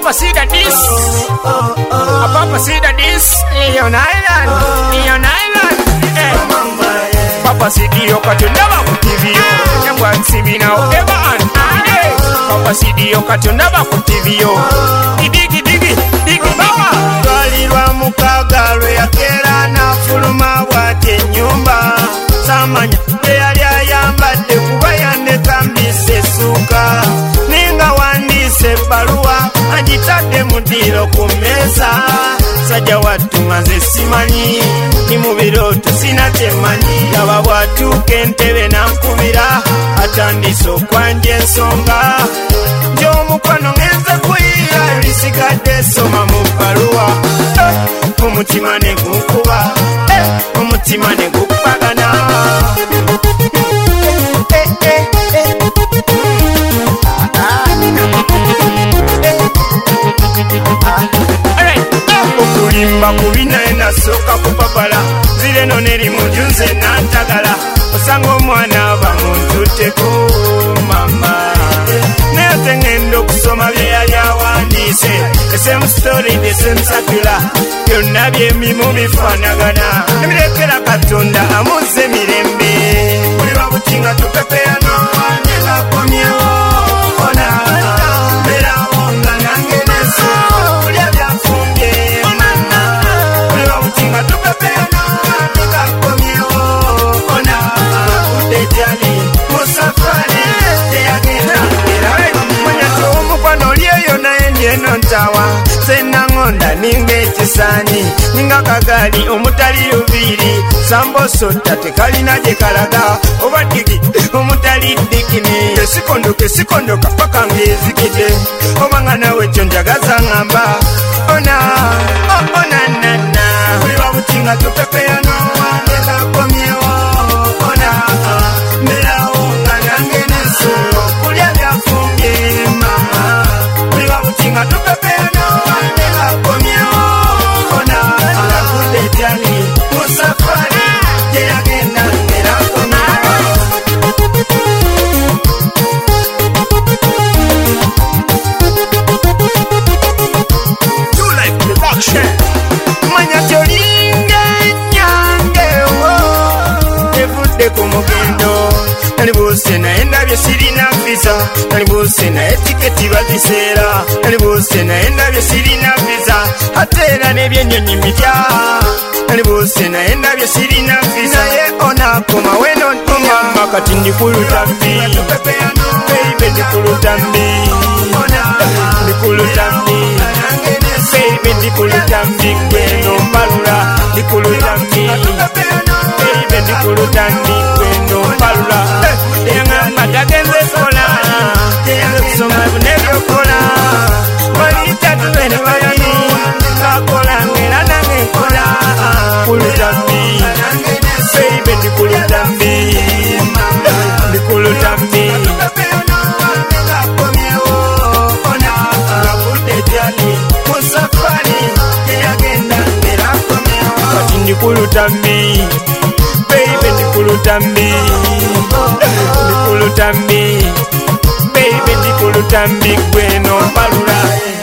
Papa see the this. Papa see the this. Leon Island. Leon Island. Papa see the Okatonda ku TV. Yambwa nsibi now ever and Papa see the Okatonda ku TV. Digi digi digi bawa. Twalirwa mukaga lwe yakera n'afuluma bw'ate ennyumba. Samanya teyali ayambadde kuba yandeka mbise essuuka. Ninga wandiise ebbaluwa agitadde mu ddiiro ku mmeeza. Sajja wattu nga nze simanyi ni mu birooto sina kyemmanyi. Laba bw'atuuka entebe n'ankubira atandise okwanja ensonga. Gy'omukono ngenze kuyiira ebisigadde soma mu bbaluwa. Omutima ne gunkuba, omutima ne gukubagana. Okulimba kubi naye nasooka kupapala. Zire no neri mujunze nantagala. Osanga omwana aba muntuteko mama. Naye ate ngenda okusoma bye yali awandiise. The same story, the same circular. Byonna by'emimu bifaanagana. Ebirekera Katonda amuze mirembe. Buli babuti nga tupepeyano wange gakomyewo. Ona mbeerawo nga nange neso kulya byafumbye mama. Buli babuti nga tupepeyano wange gakomyewo. Ona akudde gyali mu safari teyagenda era manyati omukwano oli eyo naye ndyeno ntawa. Senangonda ninga ekisaani ninga kagaali omutali luviiri. Sambosota tekalina gye kalaga oba digi omutali digini. Kesikondoka paka ng'ezikide oba nga nawe kyo njagaza ngamba. Ona nana buli babuti nga tupepeyano wange gakomyewo. Ona mbeerawo nga nange neso okulya byafumbye mama. Buli babuti nga tupepeyano wange gakomyewo. Ona akudde gyali mu safari gye yagenda ngera komyewo. Manya kyolinga ennyange evudde ku mugendo. Nalibuuse naye ndabye sirina visa. Nalibuuse naye tiketi baziseera. Nalibuuse naye ndabye sirina visa. Ate era n'ebyennyonyi mbitya. Nalibuuse naye ndabye sirina visa. Naye onaakoma weno ntumama kati ndikulutambi. Baby ndikulutambi. Ndikulutambi. Baby ndikulutambi gweno mbalula. Ndikulutambi. Baby ndikulutambi gweno mbalula. Yangamba tagenze kola. Kusoma nebyokola. Walitatu bene bayani. Kakola ngera nange kola. Kulutambi. Baby ndikulutambi. Ndikulutambi. Ndikulutambi, baby ndikulutambi. Ndikulutambi, baby ndikulutambi gweno mbalula.